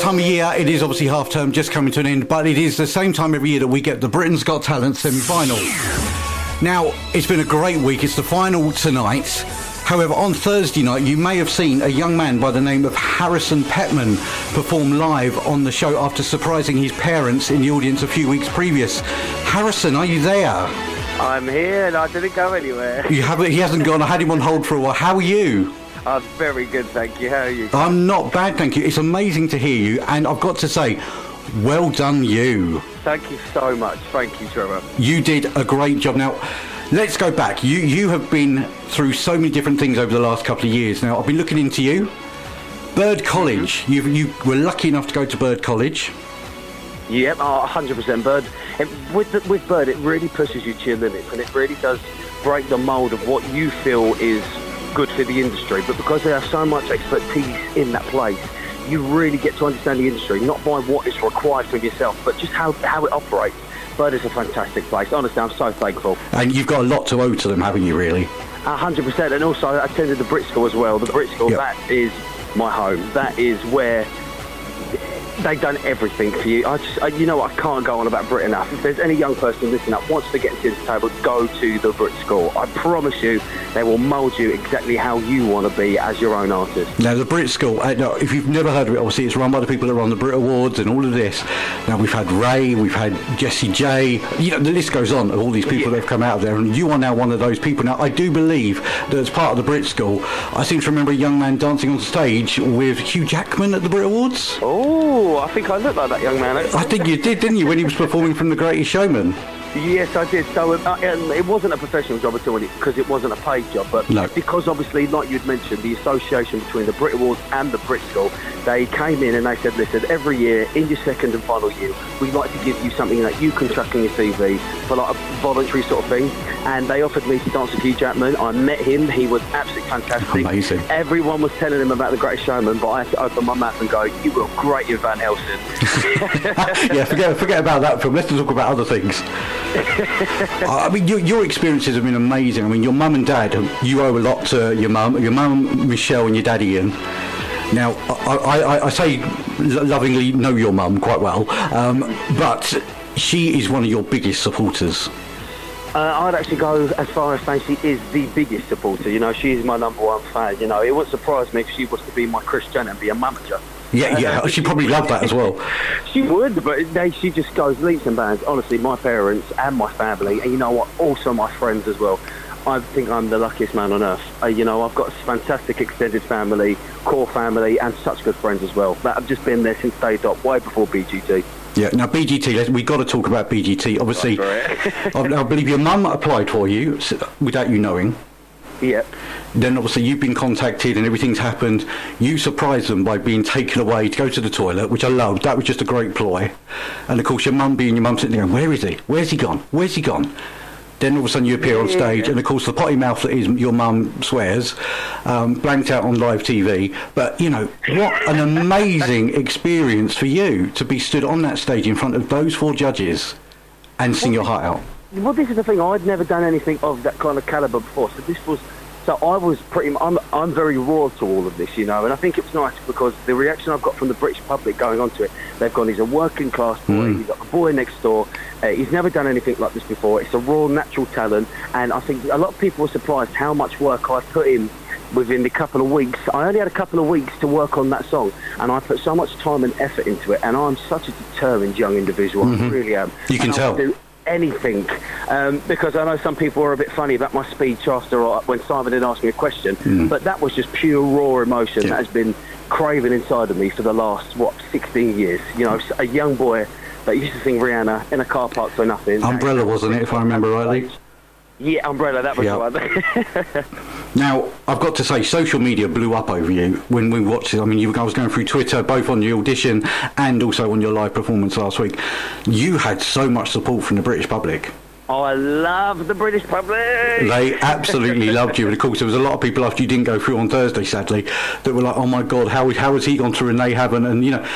time of year, it is obviously half term just coming to an end, but it is the same time every year that we get the Britain's Got Talent semi-final. Now, it's been a great week. It's the final tonight. However, on Thursday night, you may have seen a young man by the name of Harrison Petman perform live on the show after surprising his parents in the audience a few weeks previous. Harrison, are you there? I'm here and I didn't go anywhere. You haven't? He hasn't gone. I had him on hold for a while. How are you? I'm very good, thank you. How are you? I'm not bad, thank you. It's amazing to hear you, and I've got to say, well done you. Thank you so much. Thank you, Trevor. You did a great job. Now, let's go back. You have been through so many different things over the last couple of years. Now, I've been looking into you. Bird College. You were lucky enough to go to Bird College. Yep, 100% Bird. With Bird, it really pushes you to your limits, and it really does break the mould of what you feel is good for the industry. But because they have so much expertise in that place, you really get to understand the industry, not by what is required from yourself, but just how it operates. Bird is a fantastic place. Honestly, I'm so thankful. And you've got a lot to owe to them, haven't you, really? 100%. And also, I attended the Brit School as well. The Brit School, That is my home. That is where they've done everything for you. You know what, I can't go on about Brit enough. If there's any young person listening up wants to get into this table, go to the Brit School. I promise you, they will mould you exactly how you want to be as your own artist. Now, the Brit School, if you've never heard of it, obviously it's run by the people that run the Brit Awards and all of this. Now, we've had Ray, we've had Jessie J, the list goes on of all these people that have come out of there, and you are now one of those people. Now, I do believe that as part of the Brit School, I seem to remember a young man dancing on stage with Hugh Jackman at the Brit Awards. Oh, I think I look like that young man. I think you did, didn't you, when he was performing from The Greatest Showman? Yes, I did. So it wasn't a professional job at all because it wasn't a paid job. But because obviously, like you'd mentioned, the association between the Brit Awards and the Brit School, they came in and they said, listen, every year, in your second and final year, we'd like to give you something that you can chuck in your CV for like a voluntary sort of thing. And they offered me to dance with Hugh Jackman. I met him. He was absolutely fantastic. Amazing. Everyone was telling him about The Greatest Showman, but I had to open my mouth and go, you were great in Van Helsing. Yeah, forget about that film. Let's talk about other things. I mean, your experiences have been amazing. I mean, your mum and dad, you owe a lot to your mum Michelle and your dad Ian. Now, I say lovingly know your mum quite well, but she is one of your biggest supporters. I'd actually go as far as saying she is the biggest supporter. You know, she is my number one fan. You know, it wouldn't surprise me if she was to be my Kris Jenner and be a manager. Yeah, she'd probably love that as well. She would, but she just goes leaps and bounds. Honestly, my parents and my family, and you know what, also my friends as well. I think I'm the luckiest man on earth. You know, I've got a fantastic extended family, core family, and such good friends as well. That have just been there since day dot, way before BGT. Yeah, now BGT, we've got to talk about BGT. Obviously, I believe your mum applied for you without you knowing. Yep. Then obviously you've been contacted and everything's happened. You surprised them by being taken away to go to the toilet, which I loved. That was just a great ploy. And of course your mum sitting there going, where is he? Where's he gone? Where's he gone? Then all of a sudden you appear on stage, and of course the potty mouth that is your mum swears, blanked out on live TV. But, you know, what an amazing experience for you to be stood on that stage in front of those 4 judges and sing your heart out. Well, this is the thing. I'd never done anything of that kind of calibre before, so I was I'm very raw to all of this, you know, and I think it was nice because the reaction I've got from the British public going onto it, they've gone, he's a working class boy, he's got a boy next door, he's never done anything like this before, it's a raw, natural talent, and I think a lot of people were surprised how much work I put in within the couple of weeks. I only had a couple of weeks to work on that song, and I put so much time and effort into it, and I'm such a determined young individual, I really am. You can tell. Anything, because I know some people were a bit funny about my speech after when Simon had asked me a question, but that was just pure raw emotion that has been craving inside of me for the last 16 years. You know, a young boy that used to sing Rihanna in a car park for nothing. Umbrella, wasn't it, if I remember rightly? Yeah, Umbrella, that was the one. Now, I've got to say, social media blew up over you when we watched it. I mean, I was going through Twitter, both on your audition and also on your live performance last week. You had so much support from the British public. Oh, I love the British public. They absolutely loved you. And of course, there was a lot of people after you didn't go through on Thursday, sadly, that were like, oh my God, how has he gone to Renee Haven? And, you know,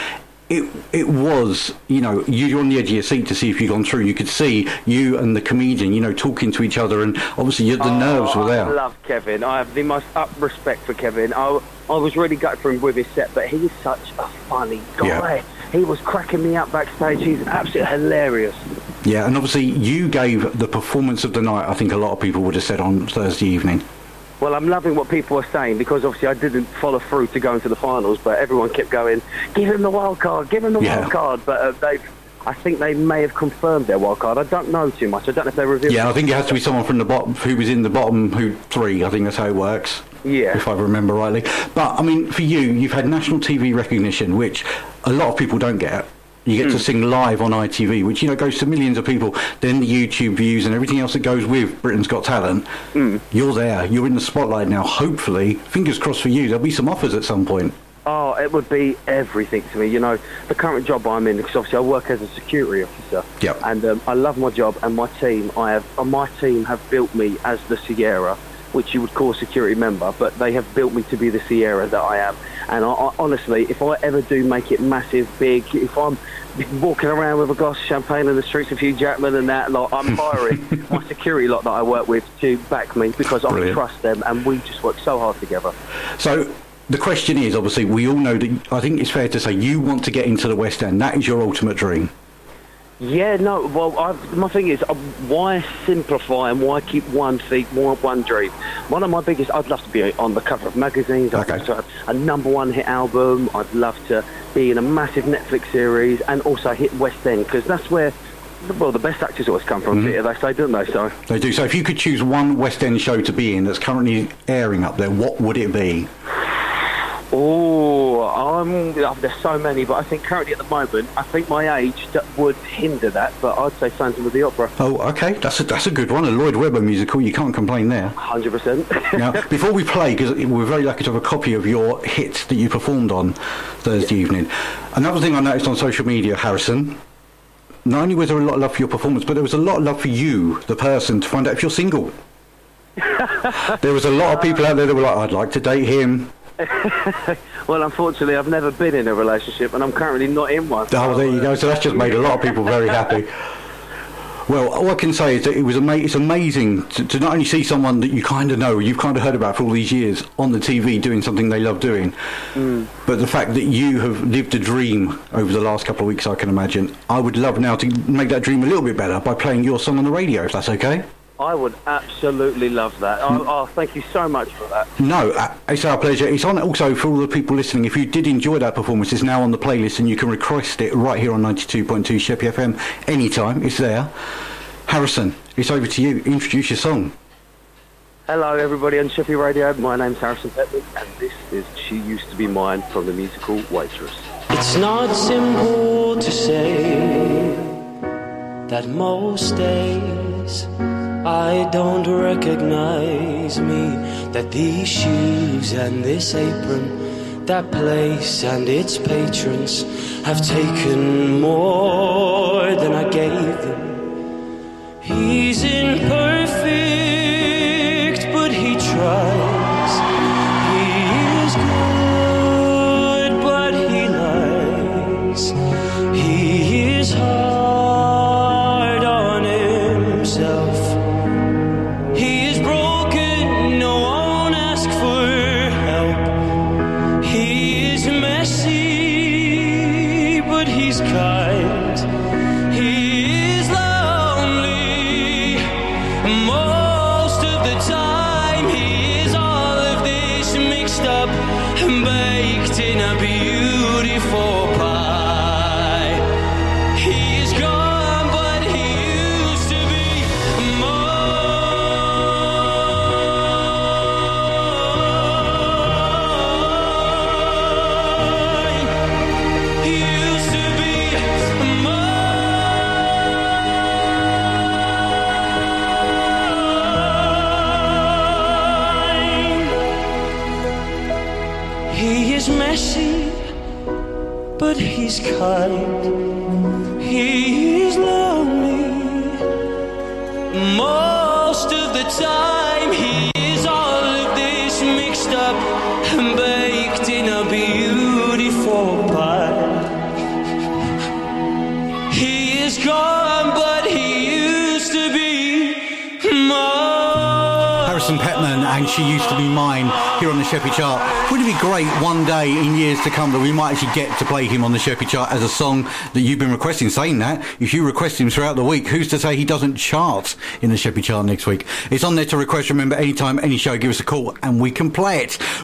it was, you're on the edge of your seat to see if you'd gone through. You could see you and the comedian, talking to each other, and obviously the nerves were there. I love Kevin. I have the most up respect for Kevin. I was really gutted for him with his set, but he is such a funny guy. Yeah. He was cracking me up backstage. He's absolutely hilarious. Yeah, and obviously you gave the performance of the night, I think a lot of people would have said on Thursday evening. Well, I'm loving what people are saying, because obviously I didn't follow through to go into the finals, but everyone kept going, give him the wild card, give him the wild card. But I think they may have confirmed their wild card. I don't know too much. I don't know if they revealed. Yeah, I think it has to be someone from the bottom who was in the bottom three. I think that's how it works. Yeah. If I remember rightly. But, I mean, for you've had national TV recognition, which a lot of people don't get. You get to sing live on ITV, which, goes to millions of people. Then the YouTube views and everything else that goes with Britain's Got Talent. You're there. You're in the spotlight now. Hopefully, fingers crossed for you, there'll be some offers at some point. Oh, it would be everything to me. The current job I'm in, because obviously I work as a security officer. Yep. And I love my job, and my team have built me as the Sierra, which you would call a security member, but they have built me to be the Sierra that I am. And I honestly, if I ever do make it massive, big, if I'm walking around with a glass of champagne in the streets of Hugh Jackman and that, I'm hiring my security lot that I work with to back me, because I trust them, and we just work so hard together. So the question is, obviously, we all know that, I think it's fair to say, you want to get into the West End. That is your ultimate dream. Yeah, no, well, my thing is, why simplify and why keep one dream? One of my biggest, I'd love to be on the cover of magazines. I'd love to have a #1 hit album. I'd love to be in a massive Netflix series, and also hit West End, because that's where, the best actors always come from theatre, they say, don't they? So they do. So if you could choose one West End show to be in that's currently airing up there, what would it be? There's so many, but I think currently at the moment, I think my age would hinder that, but I'd say Phantom of the Opera. Oh, okay, that's a good one. A Lloyd Webber musical, you can't complain there. 100%. Now, before we play, because we're very lucky to have a copy of your hit that you performed on Thursday evening. Another thing I noticed on social media, Harrison, not only was there a lot of love for your performance, but there was a lot of love for you, the person, to find out if you're single. There was a lot of people out there that were like, I'd like to date him. Well, unfortunately, I've never been in a relationship, and I'm currently not in one. Oh, there you go. So that's just made a lot of people very happy. Well, all I can say is that it's amazing to not only see someone that you kind of know, you've kind of heard about for all these years on the TV doing something they love doing, but the fact that you have lived a dream over the last couple of weeks, I can imagine. I would love now to make that dream a little bit better by playing your song on the radio, if that's okay. I would absolutely love that. Thank you so much for that. No, it's our pleasure. It's on also for all the people listening. If you did enjoy that performance, it's now on the playlist, and you can request it right here on 92.2 Sheppey FM anytime. It's there. Harrison, it's over to you. Introduce your song. Hello, everybody on Sheppey Radio. My name's Harrison Petman, and this is She Used to Be Mine from the musical Waitress. It's not simple to say that most days I don't recognize me, that these shoes and this apron, that place and its patrons have taken more than I gave them. He's imperfect, but he tries. He is good, but he lies. He is hard on himself. He's kind, he's lonely. Most of the time he is all of this mixed up and baked in a beautiful pie. and She Used to Be Mine here on the Sheppy Chart. Wouldn't it be great one day in years to come that we might actually get to play him on the Sheppy Chart as a song that you've been requesting? Saying that, if you request him throughout the week, who's to say he doesn't chart in the Sheppy Chart next week? It's on there to request. Remember, anytime, any show, give us a call and we can play it.